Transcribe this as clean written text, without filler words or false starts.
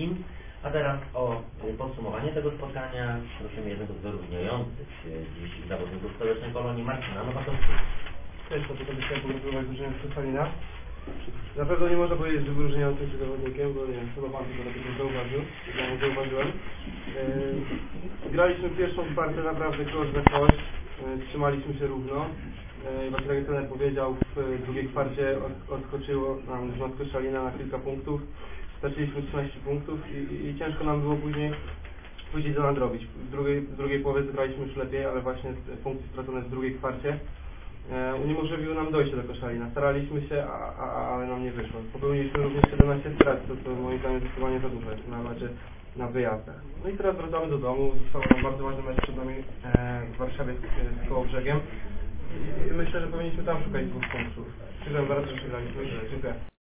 wszystkim. A teraz o podsumowanie tego spotkania prosimy jednego z wyróżniających się dziś zawodników Stołecznej Polonii, Marcina Nowakowskiego. Cześć, to tylko chciałem pogratulować drużynie z Koszalina. Na pewno nie można powiedzieć, że wyróżniającym się zawodnikiem, bo nie wiem, chyba pan tylko tego zauważył, ja nie zauważyłem. Graliśmy pierwszą partię naprawdę kosz za kosz, trzymaliśmy się równo. Właśnie tak jak trener powiedział, w drugiej kwarcie odskoczyło nam z Koszalina na kilka punktów. Straciliśmy 13 punktów i ciężko nam było później to nadrobić. W drugiej połowie zagraliśmy już lepiej, ale właśnie punkty stracone w drugiej kwarcie uniemożliwiły nam dojście do Koszalina. Staraliśmy się, ale nam nie wyszło. Popełniliśmy również 17 strat, co moim zdaniem zdecydowanie za dużo na wyjazdach. No i teraz wracamy do domu. Został nam bardzo ważny mecz przed nami w Warszawie z Kołobrzegiem. I myślę, że powinniśmy tam szukać 2 punktów. Dziękuję bardzo, że przegraliśmy. Dziękuję.